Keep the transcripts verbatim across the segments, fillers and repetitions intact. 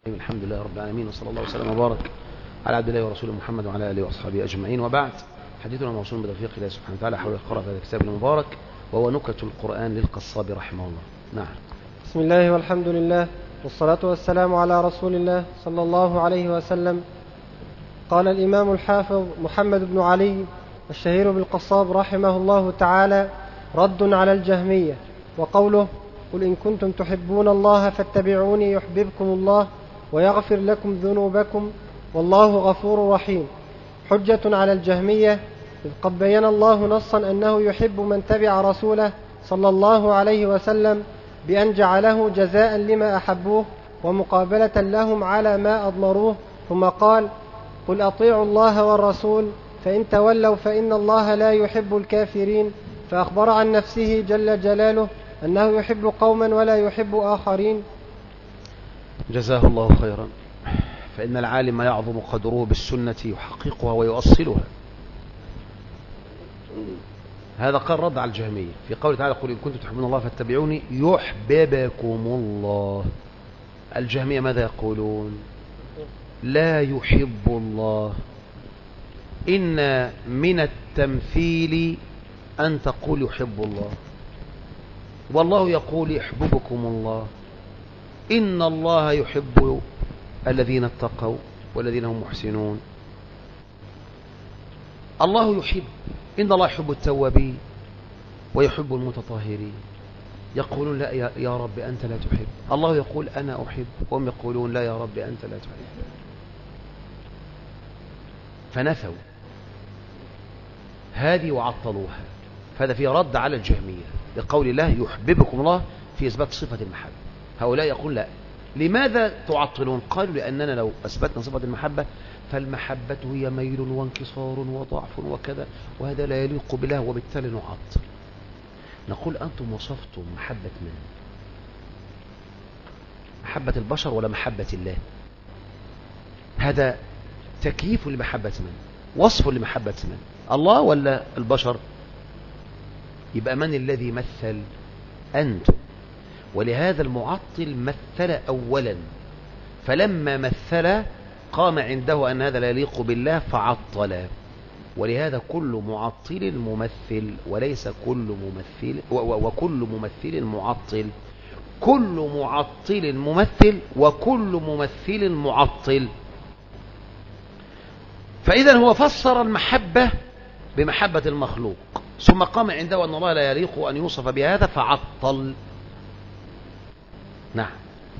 الحمد لله رب العالمين، وصلى الله وسلم وبارك على عبد الله ورسوله محمد وعلى اله واصحابه اجمعين، وبعد. حديثنا موصول بتوفيق الله سبحانه وتعالى حول قراءة هذا الكتاب المبارك، وهو نكت القرآن للقصاب رحمه الله. نعم. بسم الله والحمد لله والصلاة والسلام على رسول الله صلى الله عليه وسلم. قال الإمام الحافظ محمد بن علي الشهير بالقصاب رحمه الله تعالى: رد على الجهمية. وقوله: قل إن كنتم تحبون الله فاتبعوني يحببكم الله ويغفر لكم ذنوبكم والله غفور رحيم، حجة على الجهمية، إذ قد بين الله نصا أنه يحب من تبع رسوله صلى الله عليه وسلم بأن جعله جزاء لما أحبوه ومقابلة لهم على ما أضمروه، ثم قال: قل أطيعوا الله والرسول فإن تولوا فإن الله لا يحب الكافرين، فأخبر عن نفسه جل جلاله أنه يحب قوما ولا يحب آخرين. جزاه الله خيرا. فإن العالم يعظم قدره بالسنة يحققها ويؤصلها. هذا قال رد على الجهمية في قوله تعالى: قل إن كنتم تحبون الله فاتبعوني يحببكم الله. الجهمية ماذا يقولون؟ لا يحب الله. إن من التمثيل أن تقول يحب الله، والله يقول يحببكم الله. إن الله يحب الذين اتقوا والذين هم محسنون. الله يحب، إن الله يحب التوابين ويحب المتطهرين. يقولون: لا يا رب أنت لا تحب. الله يقول: أنا أحب، وهم يقولون: لا يا رب أنت لا تحب. فنفوا هذه وعطلوها. فهذا فيه رد على الجهمية بقول الله يحببكم الله في إثبات صفة المحبة. هؤلاء يقول: لا، لماذا تعطلون؟ قالوا: لأننا لو أثبتنا صفة المحبة فالمحبة هي ميل وانكسار وضعف وكذا، وهذا لا يليق بالله، وبالتالي نعطل. نقول: أنتم وصفتم محبة من؟ محبة البشر ولا محبة الله؟ هذا تكييف لمحبة من؟ وصف لمحبة من؟ الله ولا البشر؟ يبقى من الذي مثل؟ أنتم. ولهذا المعطل مثل أولا، فلما مثل قام عنده أن هذا لا يليق بالله فعطل. ولهذا كل معطل ممثل وليس كل ممثل، وكل ممثل معطل. كل معطل ممثل وكل ممثل معطل. فإذا هو فسر المحبة بمحبة المخلوق، ثم قام عنده أن الله لا يليق أن يوصف بهذا فعطل. نعم.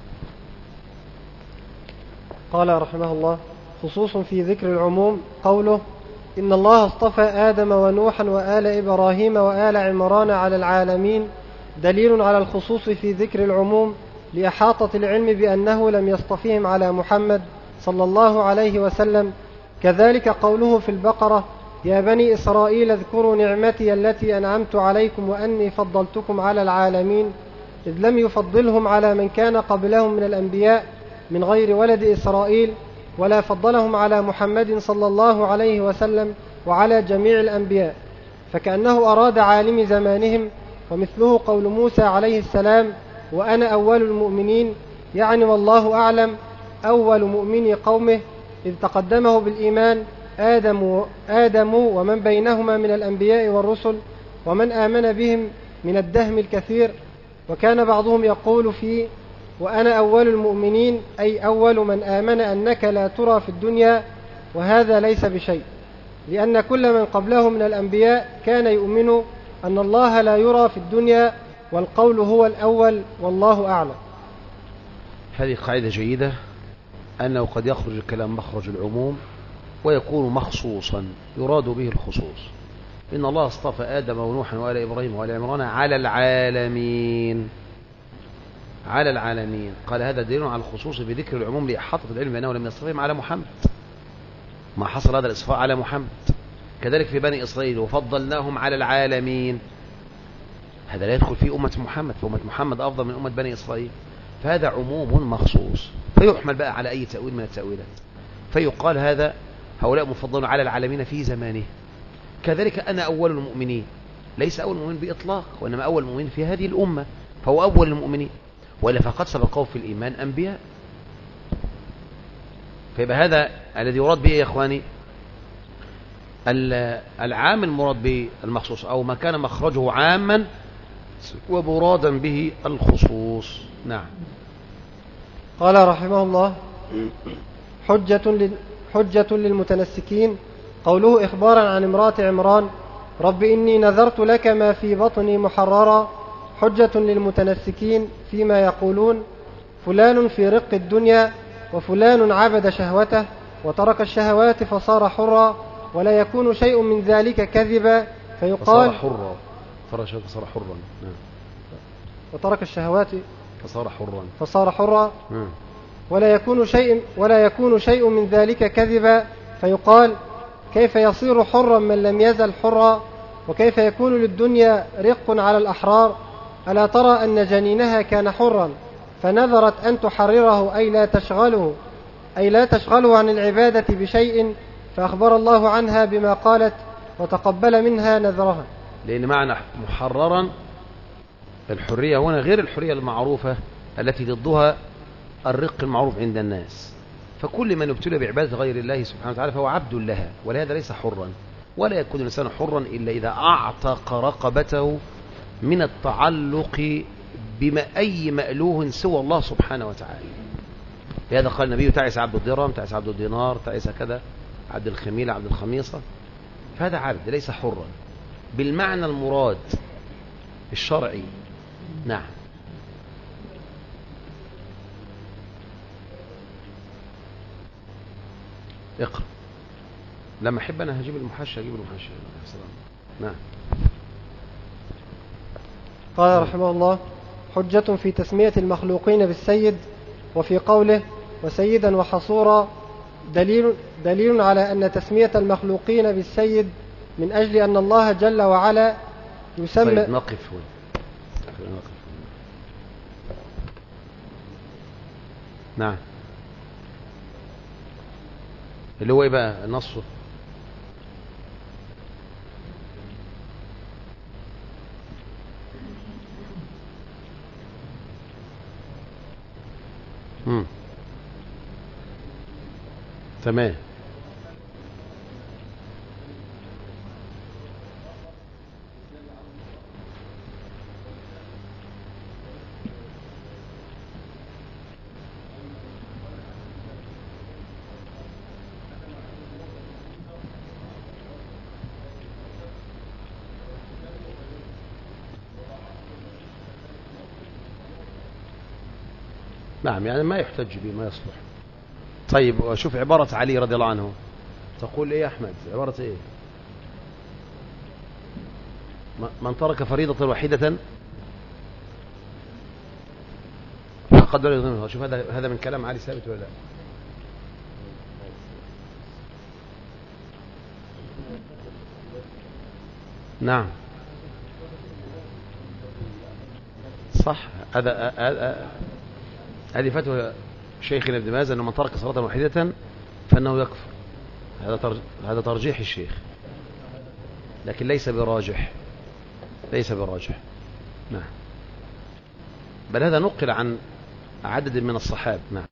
قال رحمه الله: خصوص في ذكر العموم قوله: إن الله اصطفى آدم ونوحا وآل إبراهيم وآل عمران على العالمين، دليل على الخصوص في ذكر العموم لإحاطة العلم بأنه لم يصطفيهم على محمد صلى الله عليه وسلم. كذلك قوله في البقرة: يا بني إسرائيل اذكروا نعمتي التي أنعمت عليكم وأني فضلتكم على العالمين، إذ لم يفضلهم على من كان قبلهم من الأنبياء من غير ولد إسرائيل، ولا فضلهم على محمد صلى الله عليه وسلم وعلى جميع الأنبياء، فكأنه أراد عالم زمانهم. ومثله قول موسى عليه السلام: وأنا أول المؤمنين، يعني والله أعلم أول مؤمن قومه، إذ تقدمه بالإيمان آدم, آدم ومن بينهما من الأنبياء والرسل ومن آمن بهم من الدهم الكثير. وكان بعضهم يقول فيه: وأنا أول المؤمنين، أي أول من آمن أنك لا ترى في الدنيا، وهذا ليس بشيء، لأن كل من قبله من الأنبياء كان يؤمن أن الله لا يرى في الدنيا، والقول هو الأول والله أعلم. هذه قاعدة جيدة، أنه قد يخرج الكلام مخرج العموم ويكون مخصوصا يراد به الخصوص. إن الله اصطفى آدم ونوحا وآل إبراهيم وآل عمران على العالمين. على العالمين. قال: هذا دليل على الخصوص بذكر العموم لإحاطة العلم بأنه لم يصطفيهم على محمد. ما حصل هذا الإصفاء على محمد. كذلك في بني إسرائيل: وفضلناهم على العالمين. هذا لا يدخل في أمة محمد، فأمة محمد أفضل من أمة بني إسرائيل. فهذا عموم مخصوص، فيحمل بقى على أي تأويل من التأويلات، فيقال هذا هؤلاء مفضلون على العالمين في زمانه. كذلك أنا أول المؤمنين، ليس أول المؤمن بإطلاق، وإنما أول المؤمن في هذه الأمة، فهو أول المؤمنين. وإلا فقد سبقه في الإيمان أنبياء. فيبقى هذا الذي يراد به يا إخواني العام المراد به المخصوص، أو ما كان مخرجه عاما ومرادا به الخصوص. نعم. قال رحمه الله: حجة, لل... حجة للمتنسكين قوله إخبارا عن امرأة عمران: رب إني نذرت لك ما في بطني محررا. حجة للمتنسكين فيما يقولون: فلان في رق الدنيا، وفلان عبد شهوته وترك الشهوات فصار حرا، ولا يكون شيء من ذلك كذبا فيقال فصار حرا فصار حرا نعم. وترك الشهوات فصار حرا فصار حرا نعم. ولا يكون شيء ولا يكون شيء من ذلك كذبا فيقال: كيف يصير حرا من لم يزل حرا؟ وكيف يكون للدنيا رق على الأحرار؟ ألا ترى أن جنينها كان حرا فنذرت أن تحرره، أي لا تشغله أي لا تشغله عن العبادة بشيء، فأخبر الله عنها بما قالت وتقبل منها نذرها. لأن معنى محررا الحرية هنا غير الحرية المعروفة التي ضدها الرق المعروف عند الناس. فكل من ابتلى بعبادة غير الله سبحانه وتعالى فهو عبد لها، ولهذا ليس حرا. ولا يكون الإنسان حرا إلا إذا أعتق رقبته من التعلق بما أي مألوه سوى الله سبحانه وتعالى. لهذا قال النبي: تعس عبد الدرهم، تعس عبد الدينار، تعس كذا، عبد الخميلة، عبد الخميصة. فهذا عبد ليس حرا بالمعنى المراد الشرعي. نعم. اقرأ. لما أحب أنا هجيب المحاشة هجيب المحاشة. نعم. قال رحمه الله: حجة في تسمية المخلوقين بالسيد، وفي قوله: وسيدا وحصورا، دليل, دليل على أن تسمية المخلوقين بالسيد من أجل أن الله جل وعلا يسمى. طيب نقف هنا. نعم. اللي هو ايه بقى نصه؟ امم تمام. نعم، يعني ما يحتج به، ما يصلح. طيب وشوف عبارة علي رضي الله عنه تقول ايه يا احمد؟ عبارة ايه؟ من ترك فريضة واحدة فقد لا يظلمها. شوف هذا هذا من كلام علي ثابت ولا لا؟ نعم صح. هذا هذه فتوى شيخنا ابن باز أنه من ترك صلاة واحدة فإنه يكفر. هذا هذا ترجيح الشيخ، لكن ليس براجح، ليس براجح. نعم. بل هذا نقل عن عدد من الصحابة. نعم.